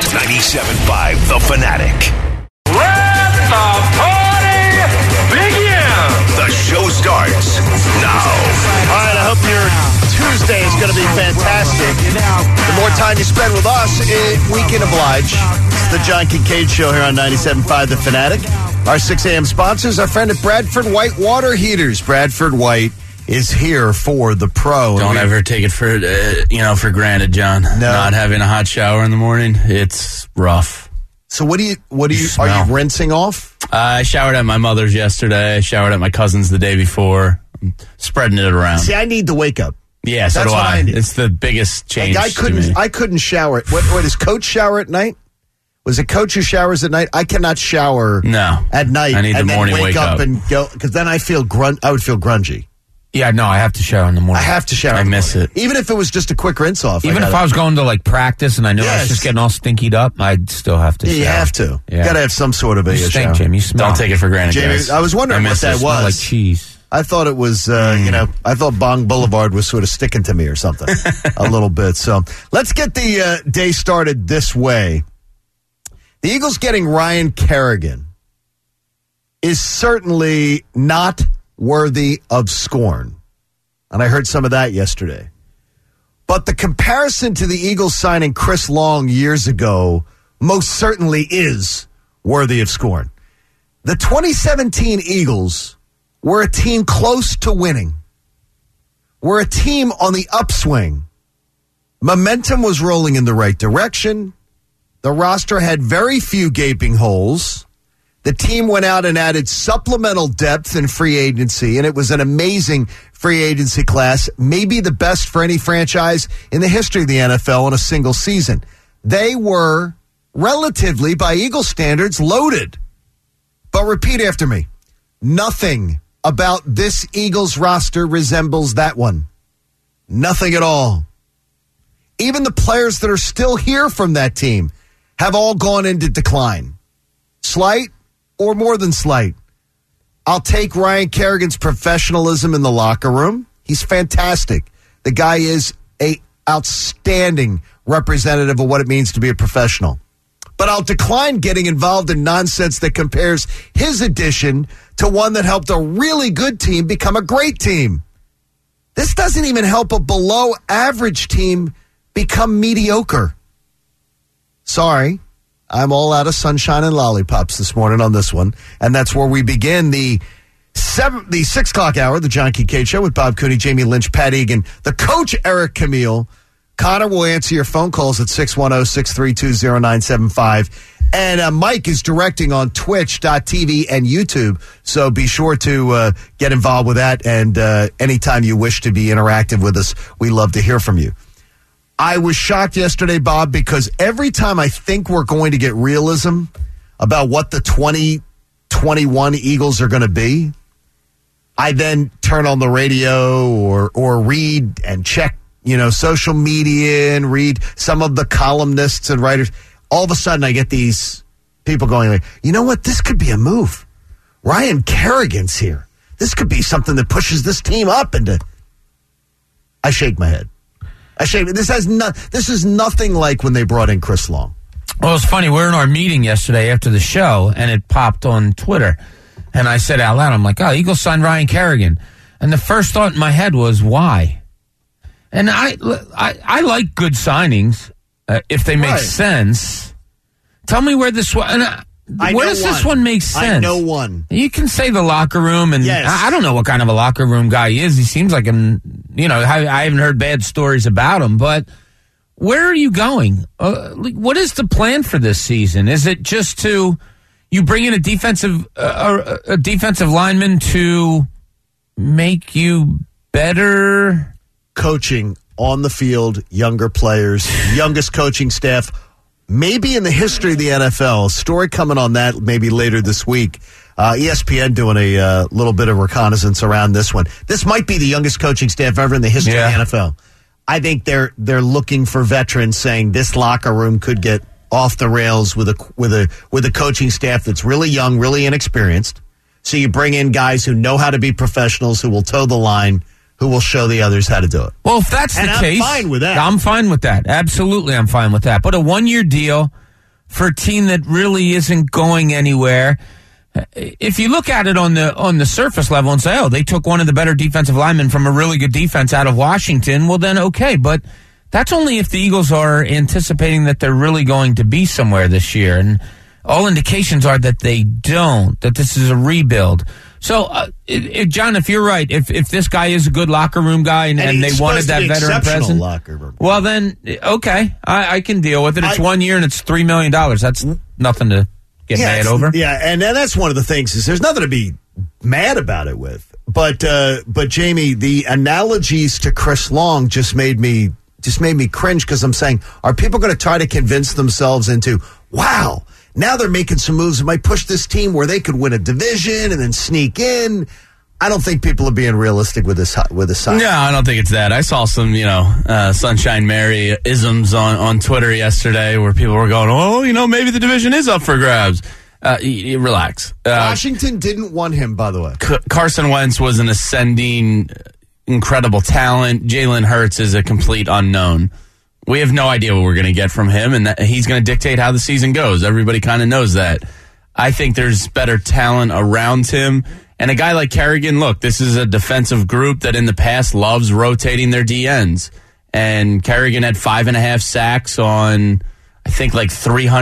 97.5 The Fanatic. Let the party begin! The show starts now. All right, I hope your Tuesday is going to be fantastic. The more time you spend with us, we can oblige. It's the John Kincaid Show here on 97.5 The Fanatic. Our 6 a.m. sponsors, our friend at Bradford White Water Heaters. Bradford White is here for the pro. Don't ever take it for granted, John. No. Not having a hot shower in the morning, it's rough. So what are you rinsing off? I showered at my mother's yesterday. I showered at my cousin's the day before. I'm spreading it around. See, I need to wake up. Yeah, so That's do what I need. It's the biggest change. Like I couldn't shower. What does Coach shower at night? Was it Coach who showers at night? I cannot shower at night. I need the morning wake up up and go, because then I would feel grungy. Yeah, no, I have to shower in the morning. I have to shower. I miss it. Even if it was just a quick rinse off. Even if I was going to like practice and I knew I was just getting all stinkied up, I'd still have to shower. You have to. Yeah. You got to have some sort of a You stink, shower. Jim. You smell. Don't take it for granted, Jamie, guys. I was wondering what that was. Smell like cheese. I thought it was, I thought Bong Boulevard was sort of sticking to me or something a little bit. So let's get the day started this way. The Eagles getting Ryan Kerrigan is certainly not worthy of scorn. And I heard some of that yesterday. But the comparison to the Eagles signing Chris Long years ago most certainly is worthy of scorn. The 2017 Eagles were a team close to winning. We're a team on the upswing. Momentum was rolling in the right direction. The roster had very few gaping holes. The team went out and added supplemental depth in free agency, and it was an amazing free agency class, maybe the best for any franchise in the history of the NFL in a single season. They were relatively, by Eagle standards, loaded. But repeat after me. Nothing about this Eagles roster resembles that one. Nothing at all. Even the players that are still here from that team have all gone into decline. Slight or more than slight. I'll take Ryan Kerrigan's professionalism in the locker room. He's fantastic. The guy is an outstanding representative of what it means to be a professional. But I'll decline getting involved in nonsense that compares his addition to one that helped a really good team become a great team. This doesn't even help a below average team become mediocre. Sorry, I'm all out of sunshine and lollipops this morning on this one. And that's where we begin the 6 o'clock hour, the John Kincaid Show with Bob Cooney, Jamie Lynch, Pat Egan, the coach, Eric Camille. Connor will answer your phone calls at 610-632-0975. And Mike is directing on Twitch.tv and YouTube. So be sure to get involved with that. And anytime you wish to be interactive with us, we love to hear from you. I was shocked yesterday, Bob, because every time I think we're going to get realism about what the 2021 Eagles are going to be, I then turn on the radio or read and check, social media and read some of the columnists and writers. All of a sudden, I get these people going like, you know what? This could be a move. Ryan Kerrigan's here. This could be something that pushes this team up into. I shake my head. This is nothing like when they brought in Chris Long. Well, it's funny. We're in our meeting yesterday after the show, and it popped on Twitter. And I said out loud, I'm like, oh, Eagles signed Ryan Kerrigan. And the first thought in my head was, why? And I like good signings if they make sense. Tell me where this one. Where does this one make sense? I know one. You can say the locker room, and yes. I don't know what kind of a locker room guy he is. He seems like I haven't heard bad stories about him, but where are you going? What is the plan for this season? Is it just to you bring in a defensive lineman to make you better? Coaching on the field, younger players, youngest coaching staff. Maybe in the history of the NFL, a story coming on that maybe later this week. ESPN doing a little bit of reconnaissance around this one. This might be the youngest coaching staff ever in the history of the NFL. I think they're looking for veterans, saying this locker room could get off the rails with a coaching staff that's really young, really inexperienced. So you bring in guys who know how to be professionals, who will toe the line, who will show the others how to do it. Well, if that's the case, I'm fine with that. I'm fine with that. Absolutely, I'm fine with that. But a 1-year deal, for a team that really isn't going anywhere. If you look at it on the surface level and say, oh, they took one of the better defensive linemen from a really good defense out of Washington, well, then okay. But that's only if the Eagles are anticipating that they're really going to be somewhere this year. And all indications are that they don't, that this is a rebuild. So, John, if you're right, if this guy is a good locker room guy and they wanted that veteran presence, locker room. well, then, okay, I can deal with it. It's 1 year and it's $3 million. That's nothing to get mad over. Yeah, and that's one of the things is there's nothing to be mad about it with. But Jamie, the analogies to Chris Long just made me cringe because I'm saying, are people going to try to convince themselves into, wow, now they're making some moves that might push this team where they could win a division and then sneak in? I don't think people are being realistic with this side. No, I don't think it's that. I saw some, Sunshine Mary isms on Twitter yesterday where people were going, oh, maybe the division is up for grabs. Relax. Washington didn't want him, by the way. Carson Wentz was an ascending, incredible talent. Jalen Hurts is a complete unknown. We have no idea what we're going to get from him, and he's going to dictate how the season goes. Everybody kind of knows that. I think there's better talent around him. And a guy like Kerrigan, look, this is a defensive group that in the past loves rotating their DNs. And Kerrigan had 5.5 sacks on, I think, like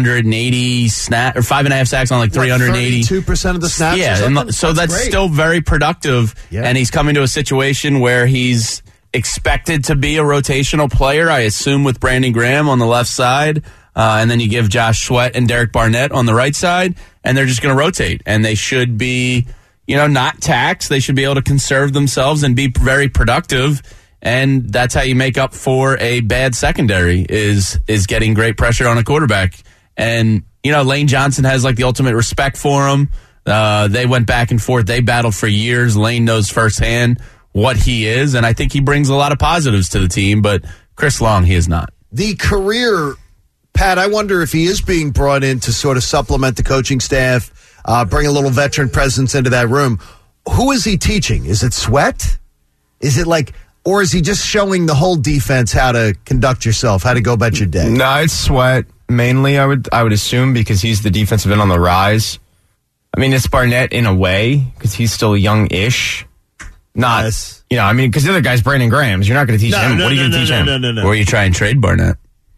380 snaps, or 5.5 sacks on like 380. 32% of the snaps? Yeah, and so that's great. Still very productive. Yeah. And he's coming to a situation where he's expected to be a rotational player, I assume, with Brandon Graham on the left side. And then you give Josh Sweat and Derek Barnett on the right side, and they're just going to rotate. And they should be, not taxed. They should be able to conserve themselves and be very productive. And that's how you make up for a bad secondary is getting great pressure on a quarterback. And, Lane Johnson has like the ultimate respect for him. They went back and forth. They battled for years. Lane knows firsthand what he is, and I think he brings a lot of positives to the team, but Chris Long, he is not. The career, Pat, I wonder if he is being brought in to sort of supplement the coaching staff, bring a little veteran presence into that room. Who is he teaching? Is it Sweat? Is it or is he just showing the whole defense how to conduct yourself, how to go about your day? No, it's Sweat mainly, I would assume, because he's the defensive end on the rise. I mean, it's Barnett in a way, because he's still young-ish. Not, yes. Because the other guy's Brandon Graham. You're not going to teach him. What are you going to teach him? No. Or you try and trade Barnett?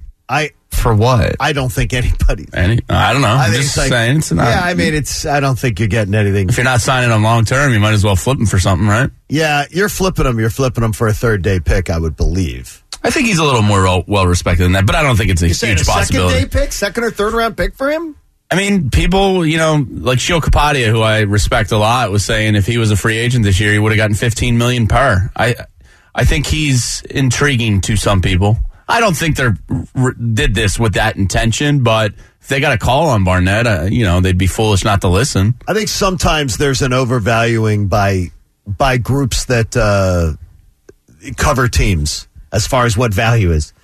For what? I don't think anybody. I don't know. I'm just saying. It's not, I don't think you're getting anything. If you're not signing him long term, you might as well flip him for something, right? Yeah, you're flipping him. You're flipping him for a third-day pick, I would believe. I think he's a little more well-respected than that, but I don't think it's a huge possibility. Second-day pick? Second or third-round pick for him? I mean, people, like Shio Kapadia, who I respect a lot, was saying if he was a free agent this year, he would have gotten $15 million per. I think he's intriguing to some people. I don't think they did this with that intention, but if they got a call on Barnett, they'd be foolish not to listen. I think sometimes there's an overvaluing by groups that cover teams as far as what value is.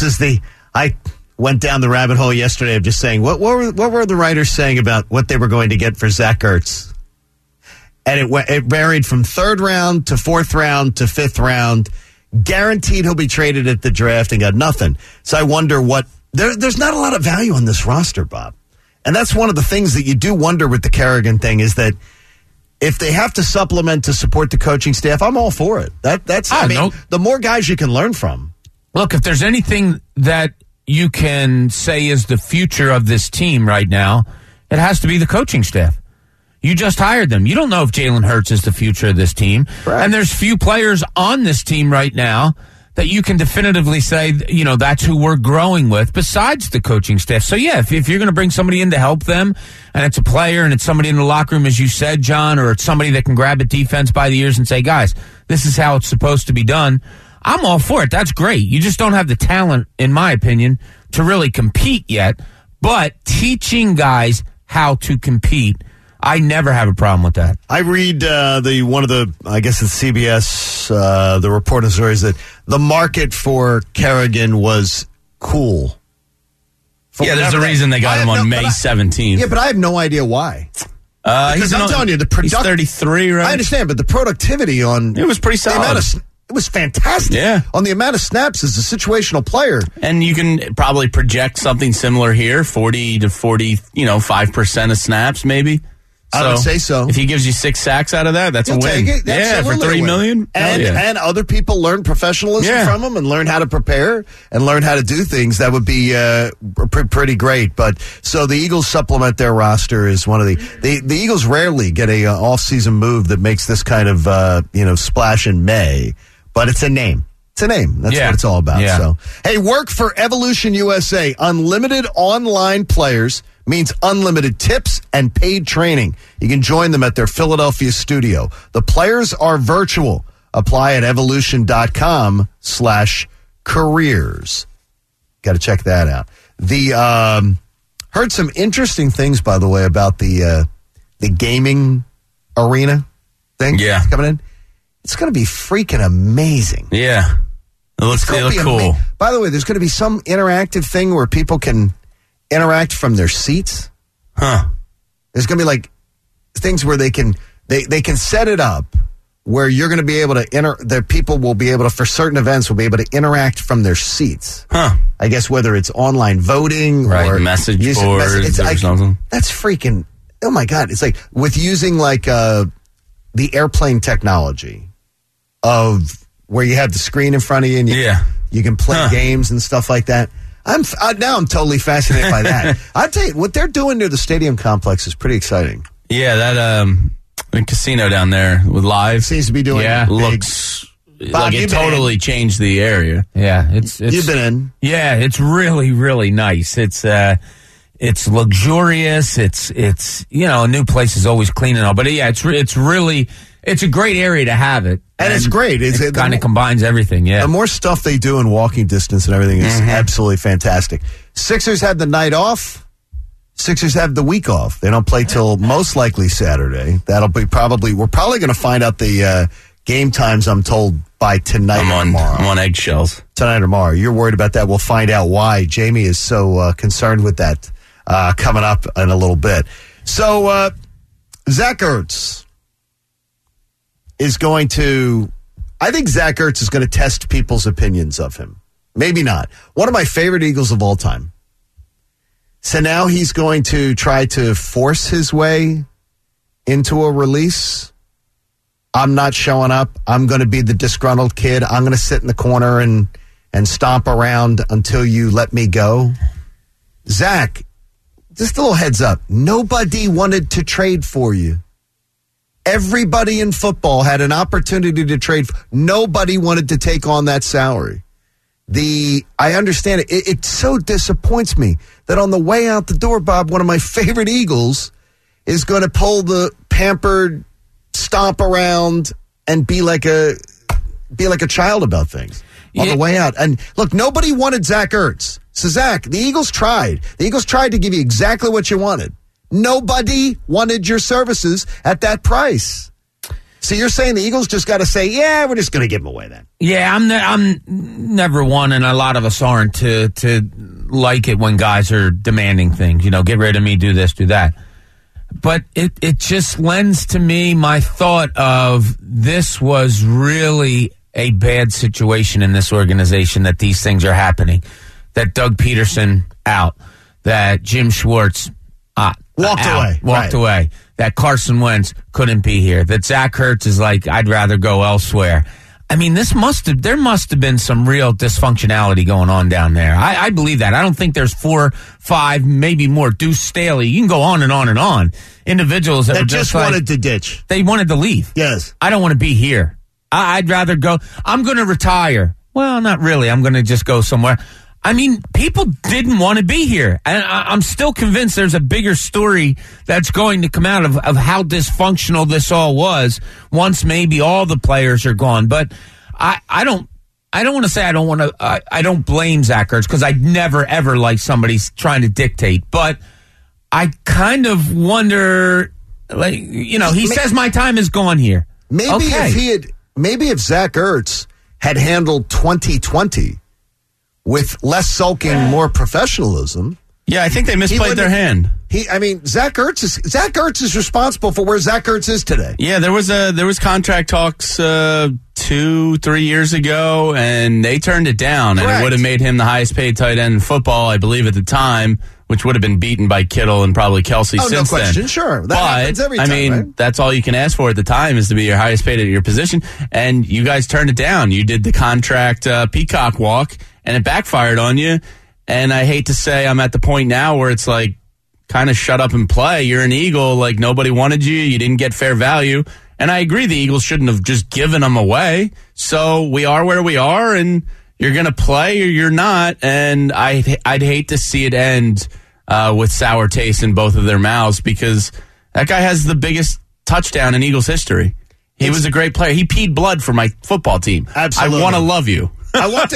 I went down the rabbit hole yesterday of just saying, what were the writers saying about what they were going to get for Zach Ertz? And it varied from third round to fourth round to fifth round. Guaranteed he'll be traded at the draft and got nothing. So I wonder there's not a lot of value on this roster, Bob. And that's one of the things that you do wonder with the Kerrigan thing is that if they have to supplement to support the coaching staff, I'm all for it. The more guys you can learn from. Look, if there's anything that you can say is the future of this team right now, it has to be the coaching staff. You just hired them. You don't know if Jalen Hurts is the future of this team. Right. And there's few players on this team right now that you can definitively say, that's who we're growing with besides the coaching staff. So, yeah, if you're going to bring somebody in to help them, and it's a player and it's somebody in the locker room, as you said, John, or it's somebody that can grab a defense by the ears and say, guys, this is how it's supposed to be done, I'm all for it. That's great. You just don't have the talent, in my opinion, to really compete yet. But teaching guys how to compete, I never have a problem with that. I read I guess it's CBS, the reporting stories that the market for Kerrigan was cool. There's a reason they got him on May 17th. Yeah, but I have no idea why. Because I'm telling you, the production. He's 33, right? I understand, but the productivity on. It was pretty solid. was fantastic. Yeah. On the amount of snaps as a situational player. And you can probably project something similar here, 40 to 5% of snaps, maybe. I would say so. If he gives you 6 sacks out of that, that's You'll a win. take it. Yeah, for Absolutely a $3 win. million. And other people learn professionalism from him and learn how to prepare and learn how to do things. That would be pretty great. But so the Eagles supplement their roster is one of the Eagles rarely get a off-season move that makes this kind of splash in May. But it's a name. It's a name. That's what it's all about. Yeah. So, hey, work for Evolution USA. Unlimited online players means unlimited tips and paid training. You can join them at their Philadelphia studio. The players are virtual. Apply at evolution.com/careers. Got to check that out. Heard some interesting things, by the way, about the gaming arena thing coming in. It's going to be freaking amazing. Yeah. They look cool. By the way, there's going to be some interactive thing where people can interact from their seats. Huh. There's going to be like things where they can set it up where you're going to be able to that people will be able to, for certain events, will be able to interact from their seats. Huh. I guess whether it's online voting or message boards or something. That's freaking, oh my God. It's like with using like the airplane technology of where you have the screen in front of you and you can play games and stuff like that. Now I'm totally fascinated by that. I'll tell you, what they're doing near the stadium complex is pretty exciting. Yeah, that the casino down there with Live seems to be doing looks Bob, like it totally changed the area. Yeah, it's you've been in. Yeah, it's really, really nice. It's luxurious. It's a new place is always clean and all, but yeah, it's really a great area to have it. And it's great. It kind of combines everything, yeah. The more stuff they do in walking distance and everything is absolutely fantastic. Sixers had the night off. Sixers have the week off. They don't play till most likely Saturday. That'll be we're probably going to find out the game times, I'm told, by tonight or tomorrow. I'm on eggshells. Tonight or tomorrow. You're worried about that. We'll find out why Jamie is so concerned with that coming up in a little bit. So, Zach Ertz is going to, I think Zach Ertz is going to test people's opinions of him. Maybe not. One of my favorite Eagles of all time. So now he's going to try to force his way into a release. I'm not showing up. I'm going to be the disgruntled kid. I'm going to sit in the corner and stomp around until you let me go. Zach, just a little heads up. Nobody wanted to trade for you. Everybody in football had an opportunity to trade. Nobody wanted to take on that salary. I understand it. It so disappoints me that on the way out the door, Bob, one of my favorite Eagles is going to pull the pampered, stomp around, and be like a child about things on the way out. And look, nobody wanted Zach Ertz. So Zach, the Eagles tried. The Eagles tried to give you exactly what you wanted. Nobody wanted your services at that price. So you're saying the Eagles just got to say, yeah, we're just going to give them away then. Yeah, I'm never one, and a lot of us aren't, to like it when guys are demanding things. Get rid of me, do this, do that. But it just lends to me my thought of this was really a bad situation in this organization, that these things are happening. That Doug Peterson out, that Jim Schwartz walked away. That Carson Wentz couldn't be here. That Zach Ertz is like, I'd rather go elsewhere. I mean, there must have been some real dysfunctionality going on down there. I believe that. I don't think there's 4, 5, maybe more. Deuce Staley. You can go on and on and on. Individuals that just wanted to ditch. They wanted to leave. Yes. I don't want to be here. I'd rather go. I'm going to retire. Well, not really. I'm going to just go somewhere. I mean, people didn't want to be here. And I'm still convinced there's a bigger story that's going to come out of how dysfunctional this all was once maybe all the players are gone. But I don't want to say I don't blame Zach Ertz, because I'd never, ever like somebody trying to dictate. But I kind of wonder, he says my time is gone here. Maybe if Zach Ertz had handled 2020 with less sulking, more professionalism. Yeah, I think they misplayed their hand. Zach Ertz is responsible for where Zach Ertz is today. Yeah, there was contract talks 2 2-3 years ago, and they turned it down, and Correct. it would have made him the highest paid tight end in football, I believe, at the time, which would have been beaten by Kittle and probably Kelsey Oh, no since question. then. Sure. That happens every time, I mean, right? that's all you can ask for at the time is to be your highest paid at your position, and you guys turned it down. You did the contract peacock walk, and it backfired on you, and I hate to say I'm at the point now where it's like, kind of shut up and play. You're an Eagle. Like, nobody wanted you. You didn't get fair value. And I agree the Eagles shouldn't have just given them away. So we are where we are, and you're going to play or you're not. And I'd hate to see it end with sour taste in both of their mouths, because that guy has the biggest touchdown in Eagles history. He was a great player. He peed blood for my football team. Absolutely. I want to love you. I want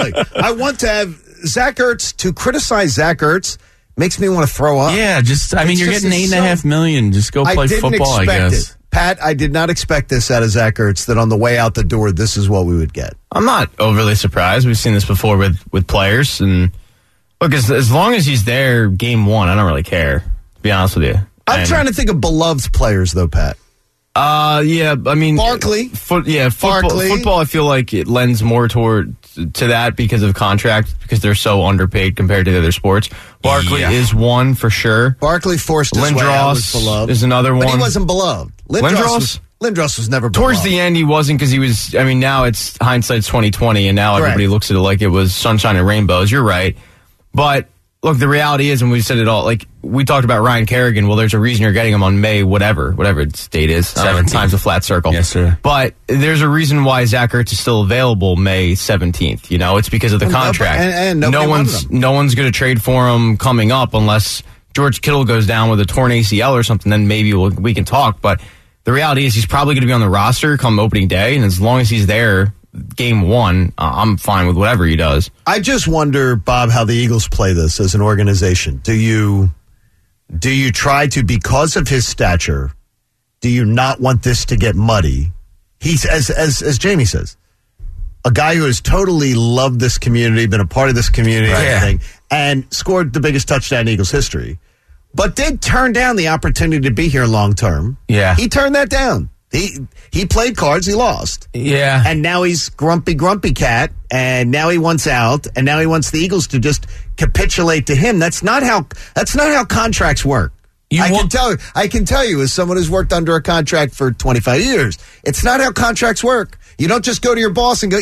to have Zach Ertz. To criticize Zach Ertz makes me want to throw up. Yeah, you're getting $8.5 million. Just go play football, I guess. It. Pat, I did not expect this out of Zach Ertz, that on the way out the door, this is what we would get. I'm not overly surprised. We've seen this before with players. And look, as long as he's there game one, I don't really care, to be honest with you. I'm trying to think of beloved players, though, Pat. Yeah, I mean, Barkley. Football, I feel like it lends more to that because of contract, because they're so underpaid compared to the other sports. Barkley is one for sure. Barkley forced his way out, was beloved. Is another one. But he wasn't beloved. Lindros was never beloved. Towards the end, he wasn't, because he was, I mean, now it's hindsight's 2020, and now everybody looks at it like it was sunshine and rainbows. You're right. But look, the reality is, and we've said it all, like, we talked about Ryan Kerrigan. Well, there's a reason you're getting him on May, whatever its date is. 17th. Times a flat circle. Yes, sir. But there's a reason why Zach Ertz is still available May 17th. You know, it's because of the contract. And no one's going to trade for him coming up unless George Kittle goes down with a torn ACL or something. Then maybe we can talk. But the reality is, he's probably going to be on the roster come opening day. And as long as he's there game one, I'm fine with whatever he does. I just wonder, Bob, how the Eagles play this as an organization. Do you try to, because of his stature, do you not want this to get muddy? He's, as Jamie says, a guy who has totally loved this community, been a part of this community, and everything, and scored the biggest touchdown in Eagles history, but did turn down the opportunity to be here long term. Yeah. He turned that down. He played cards, he lost. Yeah. And now he's grumpy cat, and now he wants out, and now he wants the Eagles to just capitulate to him. That's not how contracts work. I can tell you as someone who's worked under a contract for 25 years, it's not how contracts work. You don't just go to your boss and go,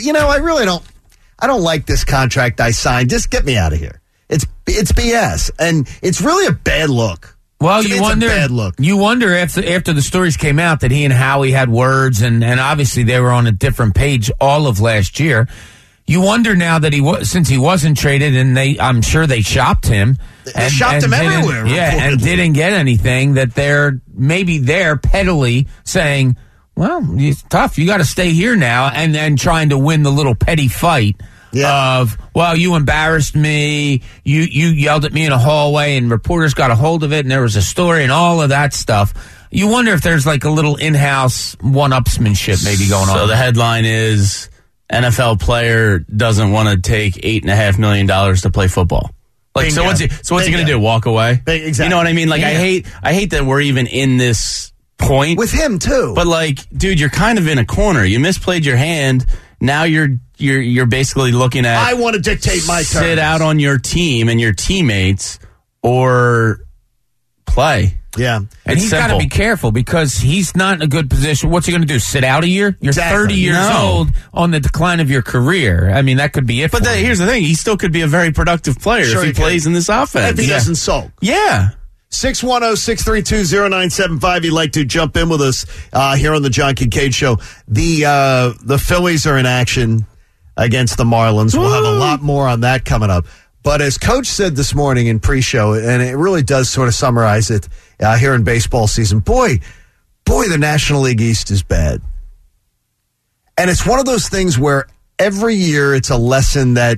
I don't like this contract I signed. Just get me out of here. It's BS, and it's really a bad look. Well, To me, you it's a wonder. bad look. You wonder after the stories came out that he and Howie had words, and obviously they were on a different page all of last year. You wonder now that since he wasn't traded, and I'm sure they shopped him. They shopped him everywhere. And didn't get anything. That they're pettily saying, "Well, it's tough. You got to stay here now," and then trying to win the little petty fight. Of, well, you embarrassed me, you yelled at me in a hallway, and reporters got a hold of it, and there was a story and all of that stuff. You wonder if there's like a little in-house one-upsmanship maybe going on. So the headline is, NFL player doesn't want to take $8.5 million to play football. Like, Bingo. so what's he going to do? Walk away? Exactly. You know what I mean? Like, I hate that we're even in this point With him, too. But like, dude, you're kind of in a corner. You misplayed your hand. Now you're basically looking at, I want to dictate my terms. Sit out on your team and your teammates or play. Yeah. And he's got to be careful because he's not in a good position. What's he going to do? Sit out a year? You're Exactly. 30 years old on the decline of your career. I mean, that could be it. But here's the thing. He still could be a very productive player Sure if he plays in this offense. If he doesn't sulk. Yeah. 610-632-0975. You'd like to jump in with us here on the John Kincaid Show. The Phillies are in action against the Marlins. We'll have a lot more on that coming up. But as Coach said this morning in pre-show, and it really does sort of summarize it here in baseball season, boy, the National League East is bad. And it's one of those things where every year it's a lesson that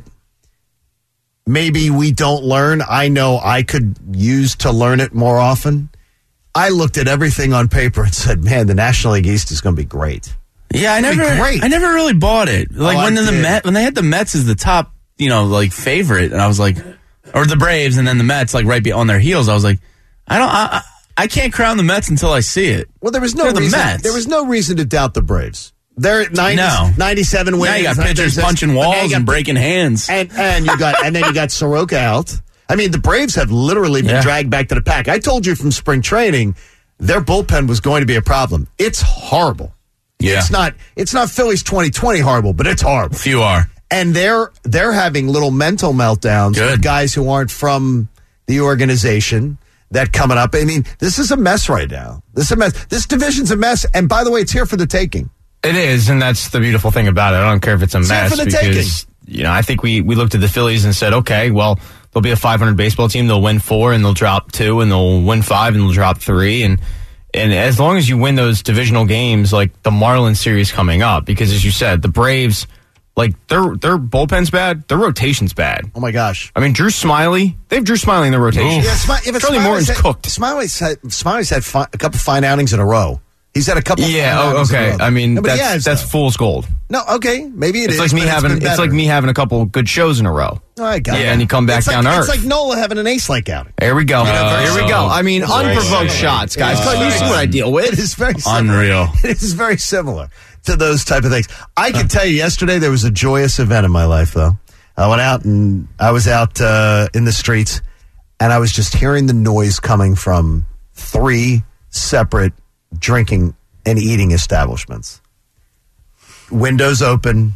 maybe we don't learn. I know I could use to learn it more often. I looked at everything on paper and said, man, the National League East is going to be great. Yeah, I never really bought it. Like when they had the Mets as the top, favorite, and I was like, or the Braves and then the Mets like right on their heels. I was like, I can't crown the Mets until I see it. Well, there was no They're the reason. Mets. There was no reason to doubt the Braves. They're at 97 wins. Now you got pitchers punching walls and breaking hands. And then you got Soroka out. I mean, the Braves have literally been dragged back to the pack. I told you from spring training, their bullpen was going to be a problem. It's horrible. Yeah. It's not Phillies 2020 horrible, but it's horrible. Few are. And they're having little mental meltdowns with guys who aren't from the organization that coming up. I mean, this is a mess right now. This is a mess. This division's a mess. And by the way, it's here for the taking. It is, and that's the beautiful thing about it. I don't care if it's a mess because I think we looked at the Phillies and said, okay, well, they'll be a 500 baseball team. They'll win 4 and they'll drop 2 and they'll win 5 and they'll drop 3 and as long as you win those divisional games, like the Marlins series coming up, because as you said, the Braves, like their bullpen's bad, their rotation's bad. Oh my gosh! I mean, Drew Smiley, they have Drew Smiley in their rotation. Yeah, Charlie Morton's cooked. Smiley's had a couple fine outings in a row. He's had a couple. Yeah. Okay. I mean, that's fool's gold. No. Okay. Maybe it's like me having a couple good shows in a row. Oh, I got it. And you come back down to earth. It's like Nola having an ace-like outing. Here we go. Here we go. I mean, unprovoked shots, guys. You see what I deal with. It is very similar. Unreal. It is very similar to those type of things. I can tell you, yesterday there was a joyous event in my life, though. I went out and I was out in the streets, and I was just hearing the noise coming from 3 separate drinking and eating establishments. Windows open,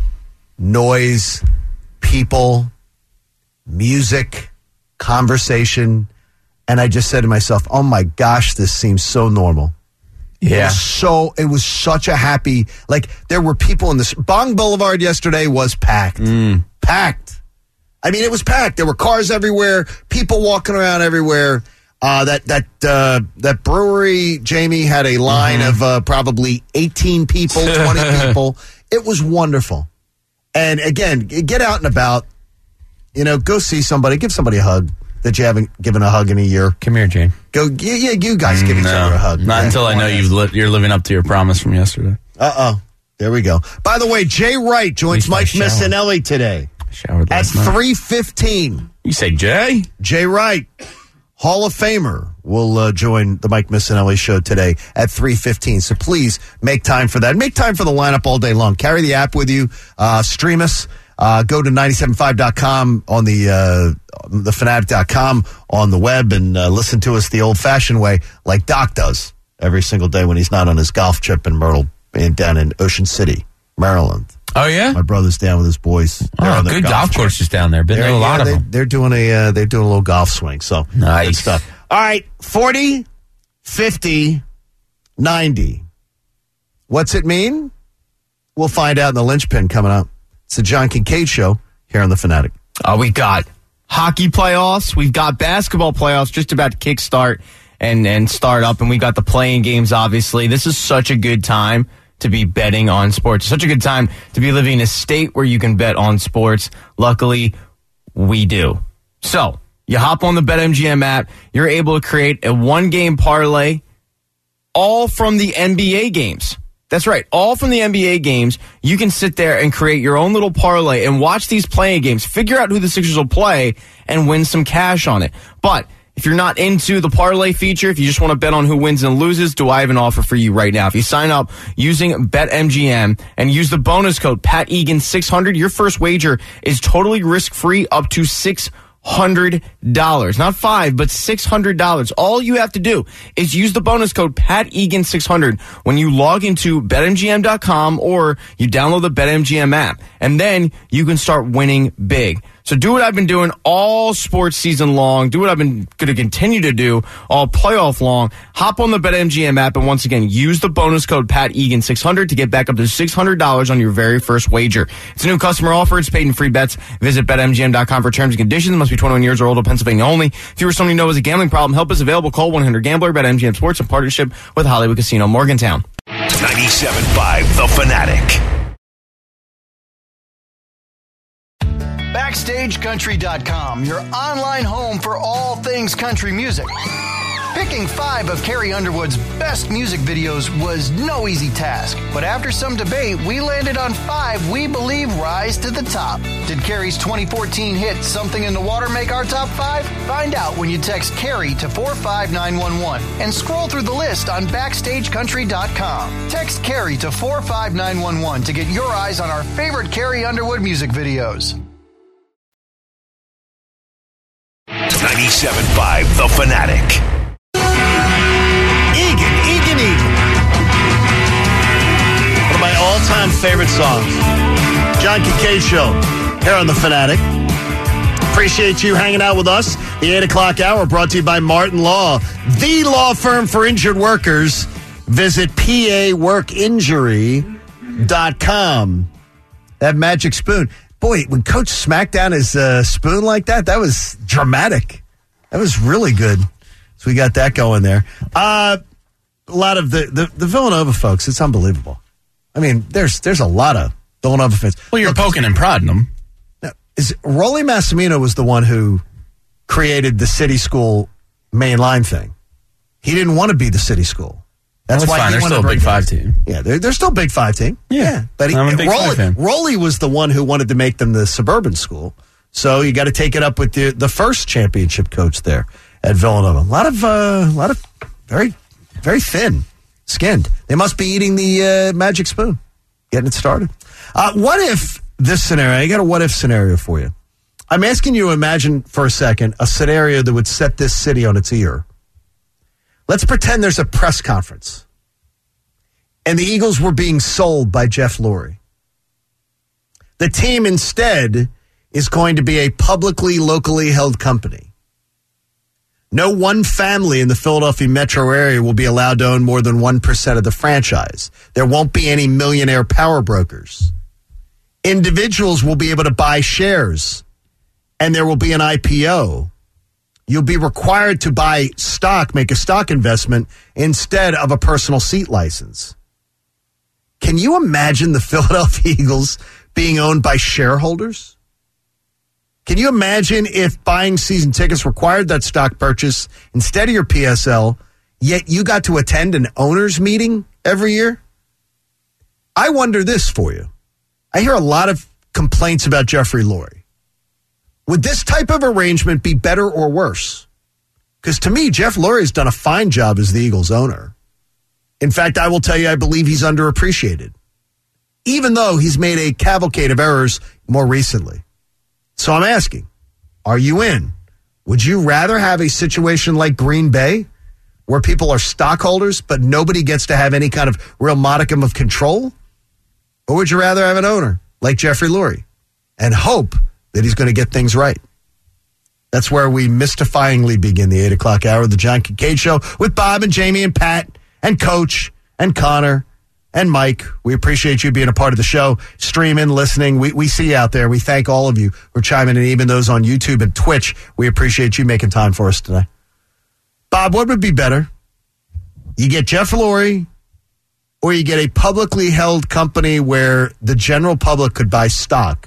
noise, people, music, conversation, and I just said to myself, "Oh my gosh, this seems so normal." Yeah. It was such a happy, like there were people in this. Bong Boulevard yesterday was packed. Packed. I mean, it was packed. There were cars everywhere, people walking around everywhere. That brewery, Jamie, had a line of probably 18 people, 20 people. It was wonderful. And again, get out and about. Go see somebody. Give somebody a hug that you haven't given a hug in a year. Come here, Jane. Go, you guys give each other a hug. Not until I know you're living up to your promise from yesterday. There we go. By the way, Jay Wright joins Mike Missinelli today at 3:15. You say Jay? Jay Wright, Hall of Famer, will join the Mike Missinelli show today at 3:15. So please make time for that. Make time for the lineup all day long. Carry the app with you. Stream us. Go to 975.com on the fanatic.com on the web and listen to us the old-fashioned way like Doc does every single day when he's not on his golf trip in Myrtle and down in Ocean City, Maryland. Oh, yeah? My brother's down with his boys. Good golf courses down there. Been there a lot of them. They're doing a little golf swing. So nice good stuff. All right, 40, 50, 90. What's it mean? We'll find out in the linchpin coming up. It's the John Kincaid Show here on The Fanatic. We got hockey playoffs. We've got basketball playoffs just about to kickstart and start up. And we got the playing games, obviously. This is such a good time to be betting on sports. It's such a good time to be living in a state where you can bet on sports. Luckily, we do. So, you hop on the BetMGM app. You're able to create a one-game parlay all from the NBA games. That's right. All from the NBA games. You can sit there and create your own little parlay and watch these playing games, figure out who the Sixers will play, and win some cash on it. But if you're not into the parlay feature, if you just want to bet on who wins and loses, do I have an offer for you right now? If you sign up using BetMGM and use the bonus code PatEgan600, your first wager is totally risk-free up to $600. Not $5, but $600. All you have to do is use the bonus code PatEgan600 when you log into BetMGM.com or you download the BetMGM app. And then you can start winning big. So do what I've been doing all sports season long. Do what I've been going to continue to do all playoff long. Hop on the BetMGM app and once again, use the bonus code PatEgan600 to get back up to $600 on your very first wager. It's a new customer offer. It's paid in free bets. Visit BetMGM.com for terms and conditions. Must be 21 years or older, Pennsylvania only. If you or somebody you know has a gambling problem, help is available. Call 1-800-GAMBLER. BetMGM Sports in partnership with Hollywood Casino Morgantown. 97.5 The Fanatic. BackstageCountry.com, your online home for all things country music. Picking 5 of Carrie Underwood's best music videos was no easy task, but after some debate, we landed on 5 we believe rise to the top. Did Carrie's 2014 hit Something in the Water make our top 5? Find out when you text Carrie to 45911 and scroll through the list on BackstageCountry.com. Text Carrie to 45911 to get your eyes on our favorite Carrie Underwood music videos. 97.5 The Fanatic. Egan. One of my all-time favorite songs. John Kincaid Show here on The Fanatic. Appreciate you hanging out with us. The 8 o'clock hour brought to you by Martin Law, the law firm for injured workers. Visit paworkinjury.com. That magic spoon. Boy, when Coach smacked down his spoon like that was dramatic. That was really good. So we got that going there. A lot of the Villanova folks, it's unbelievable. I mean, there's a lot of Villanova fans. Well, you're poking and prodding them. Now, Rolly Massimino was the one who created the city school mainline thing. He didn't want to be the city school. That's why fine. They're still a Big Five team. Yeah, they're still a Big Five team. Yeah. But I'm a Big Five fan. Rolly was the one who wanted to make them the suburban school. So you got to take it up with the first championship coach there at Villanova. A lot of very, very thin skinned. They must be eating the magic spoon, getting it started. What if this scenario? I got a what if scenario for you. I'm asking you to imagine for a second a scenario that would set this city on its ear. Let's pretend there's a press conference and the Eagles were being sold by Jeff Lurie. The team instead is going to be a publicly, locally held company. No one family in the Philadelphia metro area will be allowed to own more than 1% of the franchise. There won't be any millionaire power brokers. Individuals will be able to buy shares, and there will be an IPO. You'll be required to buy stock, make a stock investment, instead of a personal seat license. Can you imagine the Philadelphia Eagles being owned by shareholders? Can you imagine if buying season tickets required that stock purchase instead of your PSL, yet you got to attend an owners meeting every year? I wonder this for you. I hear a lot of complaints about Jeffrey Lurie. Would this type of arrangement be better or worse? Because to me, Jeff Lurie has done a fine job as the Eagles owner. In fact, I will tell you, I believe he's underappreciated, even though he's made a cavalcade of errors more recently. So I'm asking, are you in? Would you rather have a situation like Green Bay where people are stockholders but nobody gets to have any kind of real modicum of control? Or would you rather have an owner like Jeffrey Lurie and hope that he's going to get things right? That's where we mystifyingly begin the 8 o'clock hour of the John Kincaid Show with Bob and Jamie and Pat and Coach and Connor and Mike. We appreciate you being a part of the show, streaming, listening. We see you out there. We thank all of you for chiming in, even those on YouTube and Twitch. We appreciate you making time for us today. Bob, what would be better? You get Jeff Lurie, or you get a publicly held company where the general public could buy stock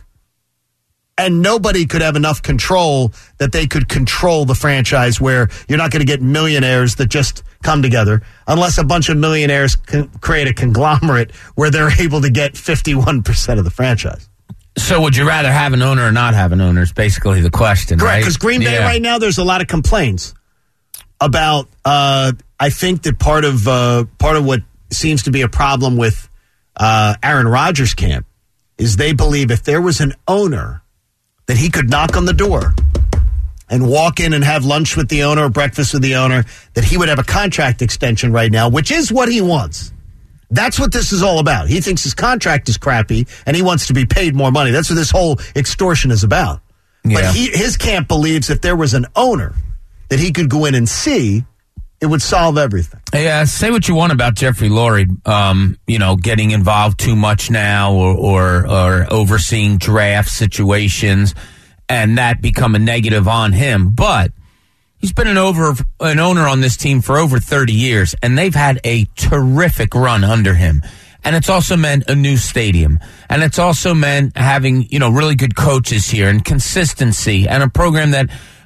and nobody could have enough control that they could control the franchise, where you're not going to get millionaires that just come together unless a bunch of millionaires create a conglomerate where they're able to get 51% of the franchise. So would you rather have an owner or not have an owner is basically the question, correct, right? Because Green Bay right now, there's a lot of complaints about, I think that part of what seems to be a problem with Aaron Rodgers' camp is they believe if there was an owner that he could knock on the door and walk in and have lunch with the owner or breakfast with the owner, that he would have a contract extension right now, which is what he wants. That's what this is all about. He thinks his contract is crappy and he wants to be paid more money. That's what this whole extortion is about. Yeah. But his camp believes if there was an owner that he could go in and see, it would solve everything. Yeah, say what you want about Jeffrey Lurie, getting involved too much now or overseeing draft situations, and that become a negative on him. But he's been an owner on this team for over 30 years, and they've had a terrific run under him. And it's also meant a new stadium. And it's also meant having, really good coaches here and consistency and a program that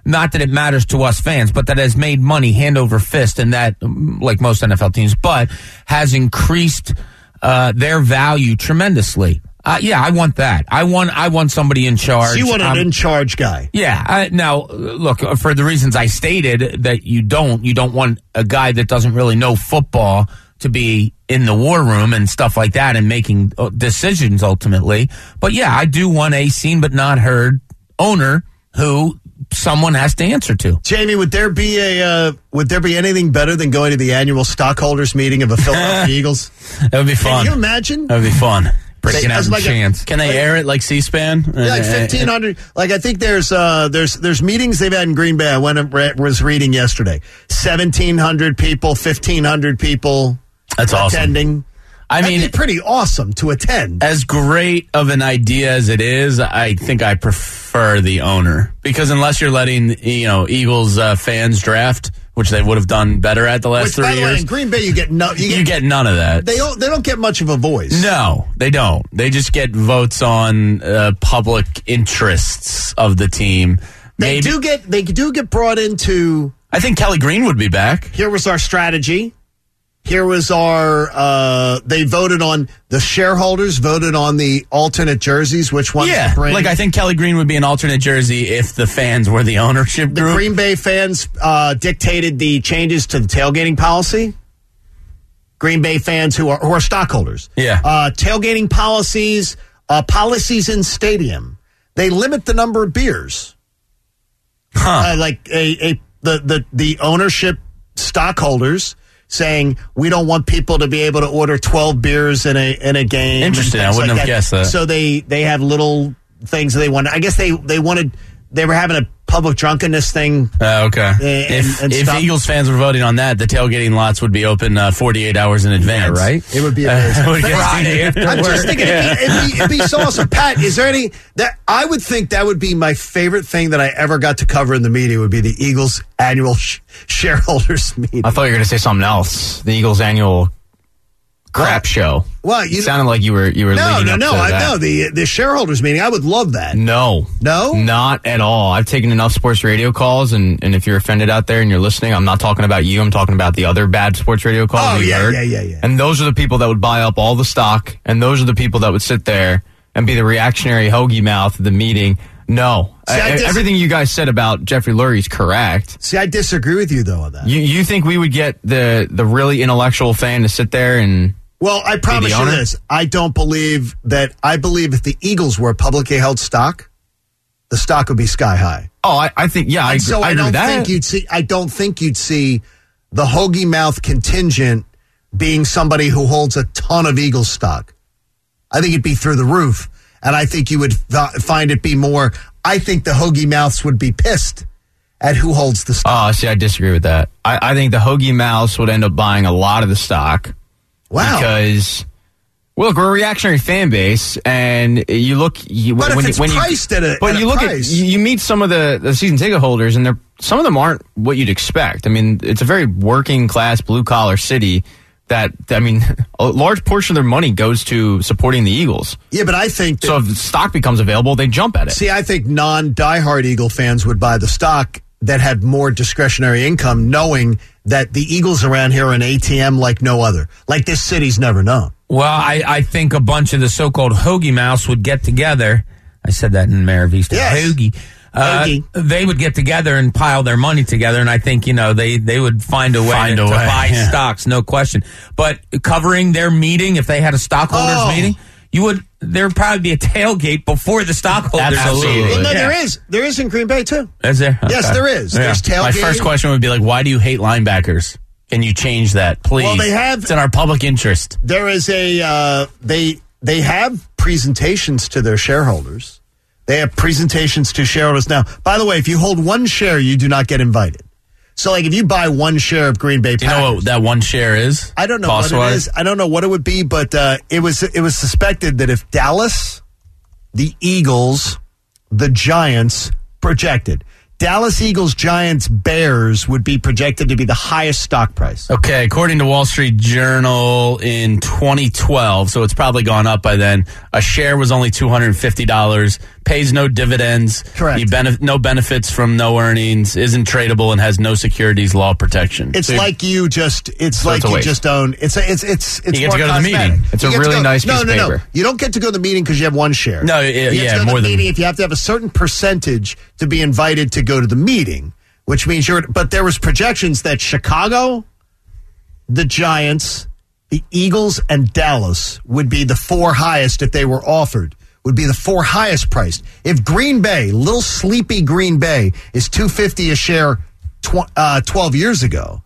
not that it matters to us fans, but that has made money hand over fist, and that, like most NFL teams, but has increased their value tremendously. Yeah, I want that. I want somebody in charge. So you want an in-charge guy. Yeah. Now, look, for the reasons I stated, that you don't want a guy that doesn't really know football to be in the war room and stuff like that and making decisions ultimately. But yeah, I do want a seen but not heard owner who someone has to answer to. Jamie, would there be anything better than going to the annual stockholders meeting of the Philadelphia Eagles? That would be fun. Can you imagine? That would be fun. Breaking out like a chance. Can they air it like C-SPAN? Like 1,500. Like I think there's meetings they've had in Green Bay. I was reading yesterday. 1,700 people, 1,500 people. That's attending. Awesome. That'd be pretty awesome to attend. As great of an idea as it is, I think I prefer the owner, because unless you're letting Eagles fans draft, which they would have done better at the last 3 years. In Green Bay, you get none of that. They don't get much of a voice. No, they don't. They just get votes on public interests of the team. They do get brought into. I think Kelly Green would be back. Here was our strategy. Here was our. They voted on the shareholders. Voted on the alternate jerseys. Which ones to bring? Like I think Kelly Green would be an alternate jersey if the fans were the ownership group. The Green Bay fans dictated the changes to the tailgating policy. Green Bay fans who are stockholders. Yeah. Tailgating policies in stadium. They limit the number of beers. Like the ownership stockholders saying we don't want people to be able to order 12 beers in a game. Interesting. I wouldn't have guessed that. So they have little things that they want. I guess they were having a public drunkenness thing. Okay. If Eagles fans were voting on that, the tailgating lots would be open 48 hours in advance. Yeah, right? It would be amazing. I'm just thinking it'd be so awesome. Pat, is there any that I would think that would be my favorite thing that I ever got to cover in the media would be the Eagles annual shareholders meeting. I thought you were going to say something else. The Eagles annual crap show. Well, you sounded like you were leading up to that. The shareholders meeting. I would love that. No, not at all. I've taken enough sports radio calls, and if you're offended out there and you're listening, I'm not talking about you. I'm talking about the other bad sports radio calls you heard. Yeah. And those are the people that would buy up all the stock, and those are the people that would sit there and be the reactionary hoagie mouth of the meeting. No. Everything you guys said about Jeffrey Lurie is correct. See, I disagree with you, though, on that. You think we would get the really intellectual fan to sit there and... Well, I promise you this. I don't believe that. I believe if the Eagles were a publicly held stock, the stock would be sky high. Oh, I think, yeah, I agree with that. I don't think you'd see the hoagie mouth contingent being somebody who holds a ton of Eagles stock. I think it'd be through the roof. And I think you would find it be more. I think the hoagie mouths would be pissed at who holds the stock. Oh, see, I disagree with that. I think the hoagie mouths would end up buying a lot of the stock. Wow. Because, look, we're a reactionary fan base, and you look. You meet some of the season ticket holders, and some of them aren't what you'd expect. I mean, it's a very working class, blue collar city. A large portion of their money goes to supporting the Eagles. Yeah, but I think so. If the stock becomes available, they jump at it. See, I think non-diehard Eagle fans would buy the stock that had more discretionary income, knowing that the Eagles around here are an ATM like no other. Like this city's never known. Well, I think a bunch of the so-called hoagie mouse would get together. I said that in Mayor of Easton. Yes. Hoagie. They would get together and pile their money together, and I think, they would find a way to buy stocks, no question. But covering their meeting, if they had a stockholders meeting, there would probably be a tailgate before the stockholders. Absolutely. Well, no, there is in Green Bay too. Is there? Okay. Yes, there is. Yeah. There's tailgate. My first question would be like, why do you hate linebackers? Can you change that, please? Well, it's in our public interest. There is they have presentations to their shareholders. They have presentations to shareholders. Now, by the way, if you hold one share, you do not get invited. So, like, if you buy one share of Green Bay Packers, do you know what that one share is? I don't know what it is. I don't know what it would be, but it was suspected that if Dallas, the Eagles, the Giants projected, Dallas Eagles, Giants, Bears would be projected to be the highest stock price. Okay, according to Wall Street Journal in 2012, so it's probably gone up by then, a share was only $250. pays no dividends. Correct. No benefits from no earnings, isn't tradable, and has no securities law protection. It's like you just own. It's you more get to go to the cosmetic. meeting. It's a really nice piece of paper. No. You don't get to go to the meeting because you have one share. No, you have to go to more the than meeting if you have to have a certain percentage to be invited to go to the meeting, which means but there was projections that Chicago, the Giants, the Eagles, and Dallas would be the 4 highest if they were offered. Would be the 4 highest priced. If Green Bay, little sleepy Green Bay, is $250 a share 10 years ago,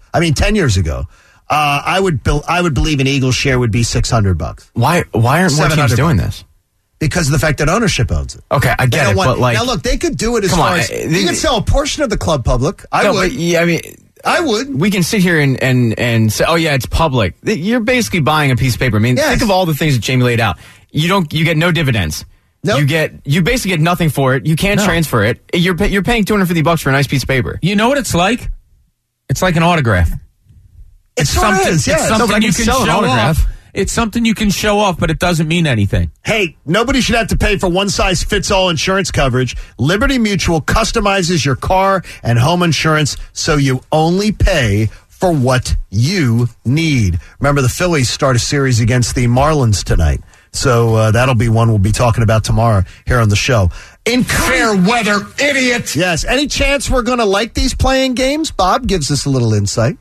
I would believe an Eagles share would be $600. Why aren't more teams doing this? Because of the fact that ownership owns it. Okay, I get it, but now look, they could do it as far as you could sell a portion of the club public. I would. I would. We can sit here and say, oh yeah, it's public. You're basically buying a piece of paper. I mean, think of all the things that Jamie laid out. You get no dividends. Nope. You basically get nothing for it. You can't transfer it. You're paying $250 for a nice piece of paper. You know what it's like? It's like an autograph. It's something. It's something you can sell an show autograph. off. It's something you can show off, but it doesn't mean anything. Hey, nobody should have to pay for one-size-fits-all insurance coverage. Liberty Mutual customizes your car and home insurance so you only pay for what you need. Remember, the Phillies start a series against the Marlins tonight. So that'll be one we'll be talking about tomorrow here on the show. In fair weather, idiot! Yes, any chance we're going to like these playing games? Bob gives us a little insight.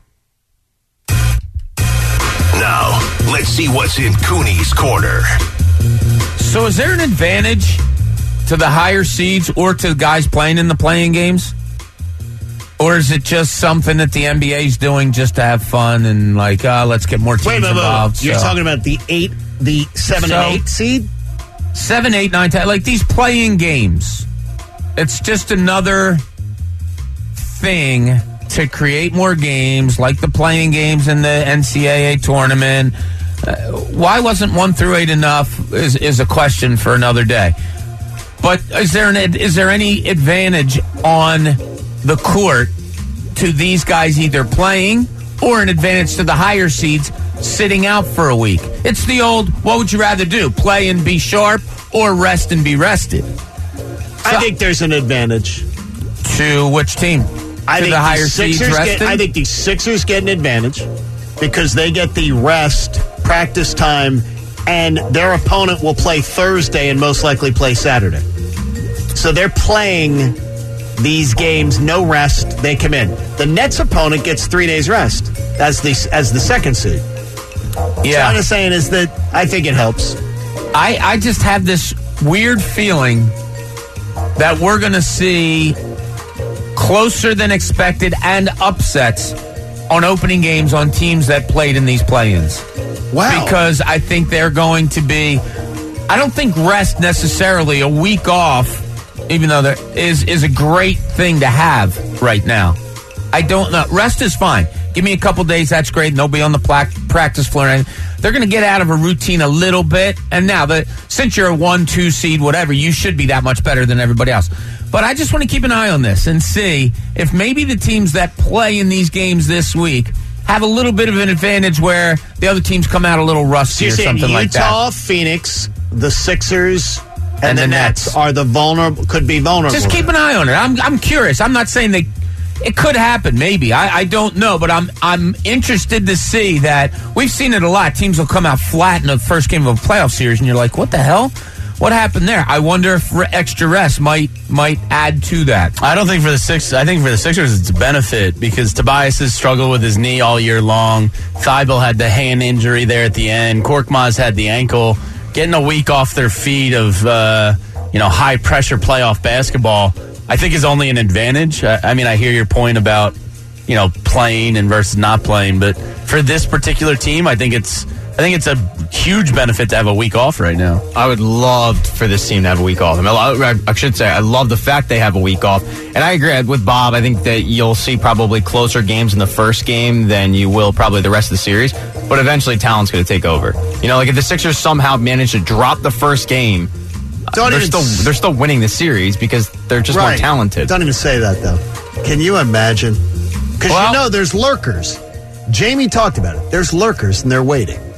Now, let's see what's in Cooney's corner. So is there an advantage to the higher seeds or to the guys playing in the playing games? Or is it just something that the NBA's doing just to have fun and let's get more teams involved? You're talking about the 7 and 8 seed? 7, 8, 9, 10, like these playing games. It's just another thing to create more games, like the playing games in the NCAA tournament. Why wasn't 1 through 8 enough is a question for another day. But is there any advantage on the court to these guys either playing or an advantage to the higher seeds sitting out for a week? It's the old, what would you rather do, play and be sharp or rest and be rested? I think there's an advantage. To which team? I think the higher seeds rested? I think the Sixers get an advantage because they get the rest, practice time, and their opponent will play Thursday and most likely play Saturday. So they're playing these games, no rest, they come in. The Nets opponent gets 3 days rest as the second seed. Yeah. What I'm saying is that I think it helps. I just have this weird feeling that we're going to see closer than expected and upsets on opening games on teams that played in these play-ins. Wow. Because I think they're going to be, I don't think rest necessarily, a week off, even though there is a great thing to have right now. I don't know. Rest is fine. Give me a couple days, that's great, and they'll be on the practice floor. And they're going to get out of a routine a little bit. And now, since you're a 1-2 seed, whatever, you should be that much better than everybody else. But I just want to keep an eye on this and see if maybe the teams that play in these games this week have a little bit of an advantage where the other teams come out a little rusty or something like that. Utah, Phoenix, the Sixers, and the Nets are could be vulnerable. Just keep an eye on it. I'm curious. I'm not saying it could happen, maybe. I don't know, but I'm interested to see that. We've seen it a lot. Teams will come out flat in the first game of a playoff series, and you're like, what the hell? What happened there? I wonder if extra rest might add to that. I don't think for the Sixers. I think for the Sixers it's a benefit because Tobias has struggled with his knee all year long. Thibault had the hand injury there at the end. Korkmaz had the ankle. Getting a week off their feet of high pressure playoff basketball, I think is only an advantage. I mean, I hear your point about playing and versus not playing, but for this particular team, I think it's a huge benefit to have a week off right now. I would love for this team to have a week off. I should say I love the fact they have a week off. And I agree with Bob. I think that you'll see probably closer games in the first game than you will probably the rest of the series. But eventually talent's going to take over. If the Sixers somehow manage to drop the first game, they're still winning the series because they're just more talented. Don't even say that, though. Can you imagine? Because there's lurkers. Jamie talked about it. There's lurkers, and they're waiting.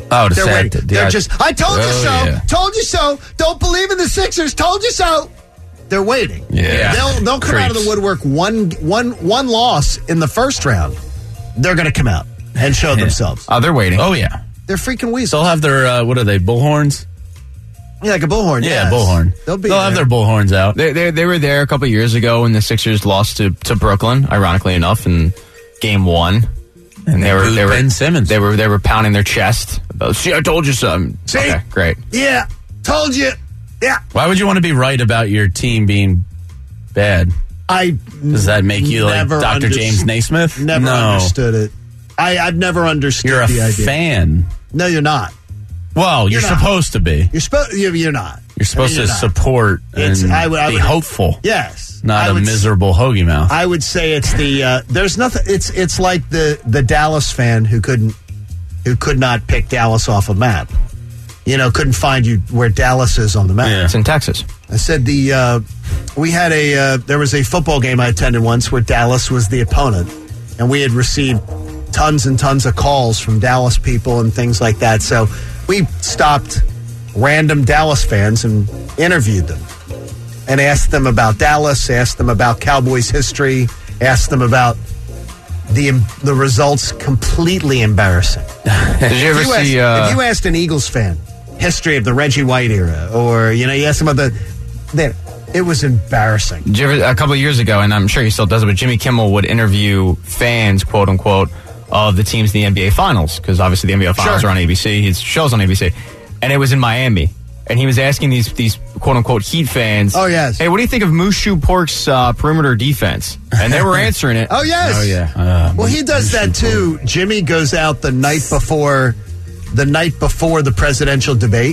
Oh, They're sad. waiting. They're just, I told you so. Yeah. Told you so. Don't believe in the Sixers. Told you so. They're waiting. Yeah. They'll come out of the Creeps. woodwork one loss in the first round. They're going to come out and show themselves. Oh, they're waiting. Oh, yeah. They're freaking weasels. They'll have their, what are they, bullhorns? Yeah, like a bullhorn. Yeah, yes. bullhorn. They'll have their bullhorns out. They were there a couple of years ago when the Sixers lost to Brooklyn, ironically enough, in Game 1. And they were Ben Simmons. They were pounding their chest about, see, I told you so. See? Okay, great. Yeah, told you. Yeah. Why would you want to be right about your team being bad? Does that make you like never Dr. James Naismith? Never No. understood it. I've never understood You're a the idea. fan. No, you're not. Well, you're You're not. supposed to be. You're not. You're supposed you're to not. support It's- and I would- be hopeful. Yes. Not I a would miserable hoagie mouth. I would say it's the there's nothing. It's like the Dallas fan who could not pick Dallas off a map. Couldn't find you where Dallas is on the map. Yeah. It's in Texas. I said we had there was a football game I attended once where Dallas was the opponent, and we had received tons and tons of calls from Dallas people and things like that. So we stopped random Dallas fans and interviewed them and asked them about Dallas, asked them about Cowboys history, asked them about the results. Completely embarrassing. Did you ever see? If you asked an Eagles fan history of the Reggie White era, or you asked them about it was embarrassing. Did you ever, a couple of years ago, and I'm sure he still does it, but Jimmy Kimmel would interview fans, quote unquote, of the teams in the NBA Finals, because obviously the NBA Finals Sure. are on ABC. His show's on ABC, and it was in Miami. And he was asking these quote unquote Heat fans, Oh, yes. hey, what do you think of Mushu Pork's perimeter defense? And they were answering it. Oh yes. Oh, yeah. Well, he does that too. Jimmy goes out the night before the presidential debate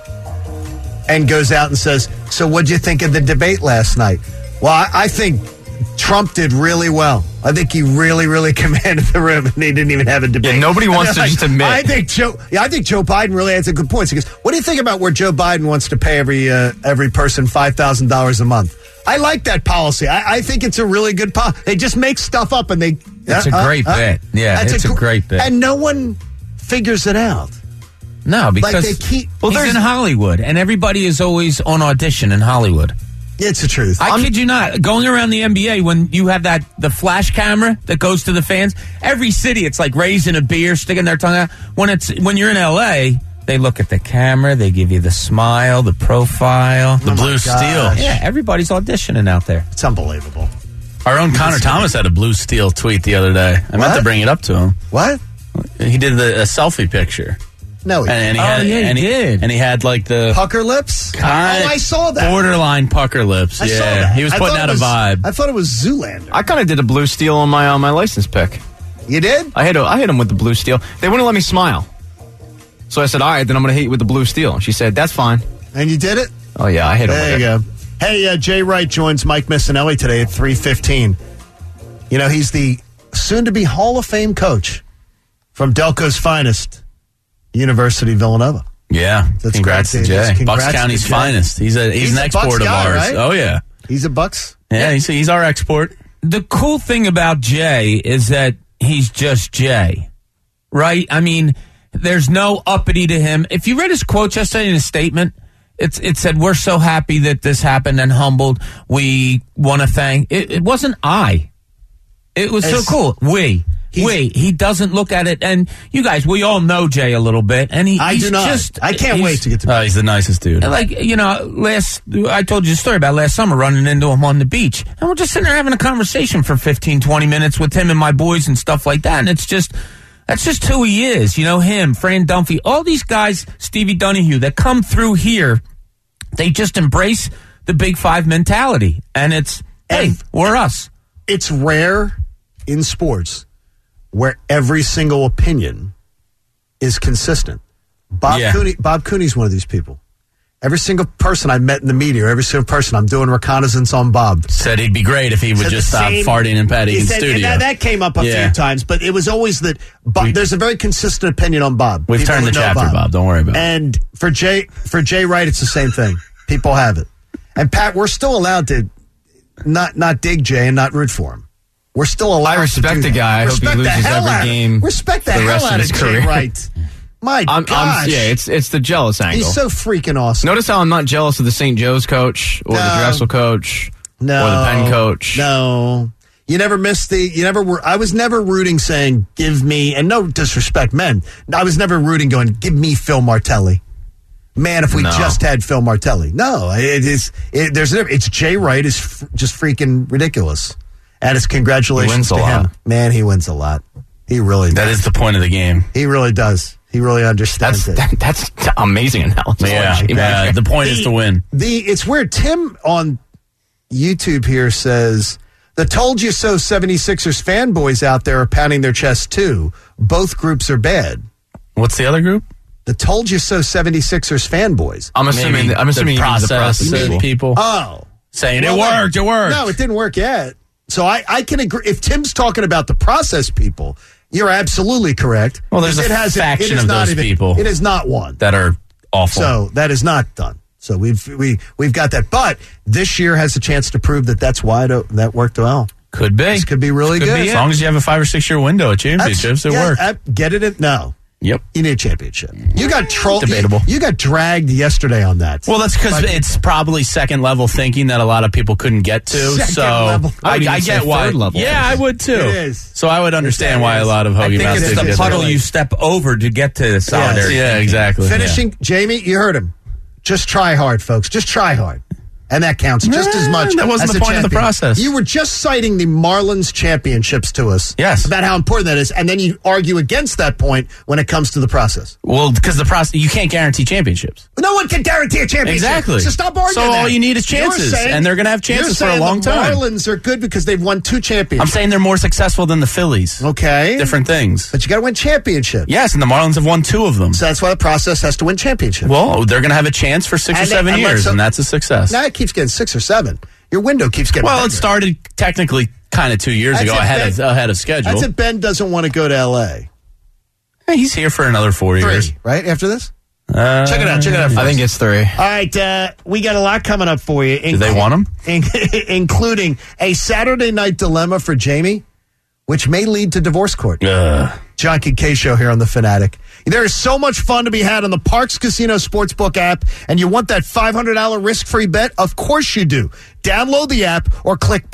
and goes out and says, so what'd you think of the debate last night? Well, I think Trump did really well. I think he really, really commanded the room, and they didn't even have a debate. Yeah, nobody wants And to they're just admit. I think Joe Biden really had some good points. He goes, what do you think about where Joe Biden wants to pay every person $5,000 a month? I like that policy. I think it's a really good policy. They just make stuff up, and they. It's a great bit. Yeah, That's it's a great bit. and no one figures it out. No, because they keep- he's in Hollywood, and everybody is always on audition in Hollywood. It's the truth. I kid you not. Going around the NBA, when you have the flash camera that goes to the fans, every city, it's like raising a beer, sticking their tongue out. When you're in LA, they look at the camera, they give you the smile, the profile, The blue steel. Yeah, everybody's auditioning out there. It's unbelievable. Our own Connor Thomas had a blue steel tweet the other day. I meant What? to bring it up to him. What? He did a selfie picture. No, he And he Oh, had, yeah, he and did. And he had like the pucker lips. I saw that. borderline pucker lips. I yeah, saw that. he was I putting thought out it a vibe. I thought it was Zoolander. I kind of did a blue steel on my license pick. You did? I hit him with the blue steel. They wouldn't let me smile. So I said, all right, then I'm going to hit you with the blue steel. She said, that's fine. And you did it? Oh, yeah, I hit him There with you it. go. Hey, Jay Wright joins Mike Missinelli today at 3:15. He's the soon-to-be Hall of Fame coach from Delco's finest, University of Villanova. Yeah, That's congrats great, to Davis. Jay. Congrats Bucks to County's Jay. finest. He's an He's a export Bucks of guy, ours. right? Oh yeah, He's a Bucks. yeah. He's our export. The cool thing about Jay is that he's just Jay, right? I mean, there's no uppity to him. If you read his quote yesterday in his statement, it said, we're so happy that this happened and humbled. We want to thank. It wasn't I. It was so It's- cool. He doesn't look at it. And you guys, we all know Jay a little bit. And I he's do not. just. I can't he's- wait to get to He's the nicest dude. Like, I told you the story about last summer running into him on the beach. And we're just sitting there having a conversation for 15, 20 minutes with him and my boys and stuff like that. And that's just who he is. Him, Fran Dunphy, all these guys, Stevie Donahue, that come through here, they just embrace the Big Five mentality. And it's, hey, we're us. It's rare in sports where every single opinion is consistent. Bob Cooney's one of these people. Every single person I met in the media, every single person I'm doing reconnaissance on Bob. Said he'd be great if he would Said just the stop same- farting and patting he in said- studio. and that came up a Yeah. few times, but it was always that there's a very consistent opinion on Bob. We've People turned the that know chapter, Bob. Don't worry about it. And for Jay Wright, it's the same thing. People have it. And Pat, we're still allowed to not dig Jay and not root for him. We're still allowed. I respect to do the that. guy. I hope he Respect the loses hell every out of- game Respect the for the hell rest of out his of Jay career. Wright. My gosh. Yeah, it's the jealous angle. He's so freaking awesome. Notice how I'm not jealous of the St. Joe's coach or the Drexel coach or the Penn coach. No. You never missed I was never rooting saying, give me, and no disrespect, men. I was never rooting going, give me Phil Martelli. Man, if we just had Phil Martelli. No, it's Jay Wright is just freaking ridiculous. And it's congratulations to him. Man, he wins a lot. He really does. That is the point of the game. He really does. He really understands it. That's amazing analysis. Yeah, the point is to win. It's weird. Tim on YouTube here says, the Told You So 76ers fanboys out there are pounding their chests too. Both groups are bad. What's the other group? The Told You So 76ers fanboys. I'm assuming the process people. Oh. Saying it worked. No, it didn't work yet. So I can agree. If Tim's talking about the process people, you're absolutely correct. Well, there's a faction of those people. It is not one. That are awful. So that is not done. So we've got that. But this year has a chance to prove that that's why that worked well. Could be. This could be really good. As long as you have a 5 or 6 year window at championships, it works. Get it in? No. Yep. You need a championship. You got trolled. Debatable. You got dragged yesterday on that. Well, that's because it's probably second level thinking that a lot of people couldn't get to. Level. I get why. Level. Yeah, I would too. It is. So I would understand why a lot of Hoagie Mouth it's the puddle you step over to get to solidarity. Yeah, exactly. Finishing, Jamie, you heard him. Just try hard, folks. Just try hard. And that counts just as much. That wasn't as the point of the process. You were just citing the Marlins championships to us. Yes. About how important that is. And then you argue against that point when it comes to the process. Well, because the process, you can't guarantee championships. No one can guarantee a championship. Exactly. So stop arguing So that. all you need is chances. And they're going to have chances for a long time. The Marlins are good because they've won 2 championships. I'm saying they're more successful than the Phillies. Okay. Different things. But you got to win championships. Yes, and the Marlins have won 2 of them. So that's why the process has to win championships. Well, they're going to have a chance for 6 or 7 years, and that's a success. Now it keeps getting 6 or 7. Your window keeps getting bigger. It started technically kind of 2 years ago ahead of schedule. That's if Ben doesn't want to go to L.A. Hey, he's here for another 4 years. 3, right, after this? Check it out. I think it's 3. All right, we got a lot coming up for you. Do they want him? Including a Saturday night dilemma for Jamie, which may lead to divorce court. John Kincaid Show here on The Fanatic. There is so much fun to be had on the Parx Casino Sportsbook app, and you want that $500 risk-free bet? Of course you do. Download the app or click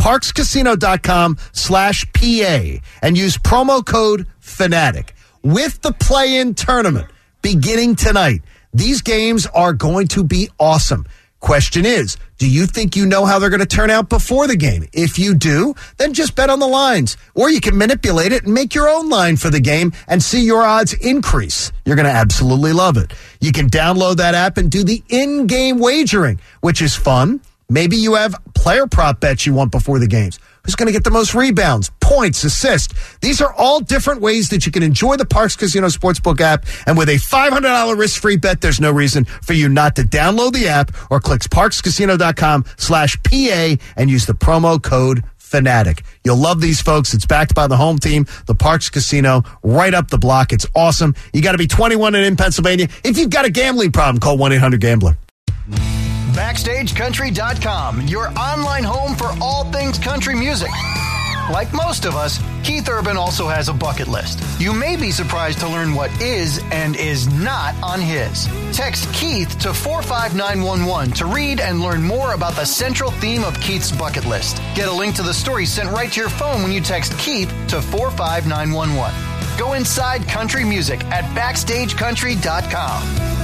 parxcasino.com/PA and use promo code FANATIC. With the play-in tournament beginning tonight, these games are going to be awesome. Question is, do you think you know how they're going to turn out before the game? If you do, then just bet on the lines. Or you can manipulate it and make your own line for the game and see your odds increase. You're going to absolutely love it. You can download that app and do the in-game wagering, which is fun. Maybe you have player prop bets you want before the games. Who's going to get the most rebounds, points, assists? These are all different ways that you can enjoy the Parx Casino Sportsbook app. And with a $500 risk-free bet, there's no reason for you not to download the app or click parxcasino.com/PA and use the promo code FANATIC. You'll love these folks. It's backed by the home team, the Parx Casino, right up the block. It's awesome. You got to be 21 and in Pennsylvania. If you've got a gambling problem, call 1-800-GAMBLER. BackstageCountry.com, your online home for all things country music. Like most of us, Keith Urban also has a bucket list. You may be surprised to learn what is and is not on his. Text Keith to 45911 to read and learn more about the central theme of Keith's bucket list. Get a link to the story sent right to your phone when you text Keith to 45911. Go inside country music at BackstageCountry.com.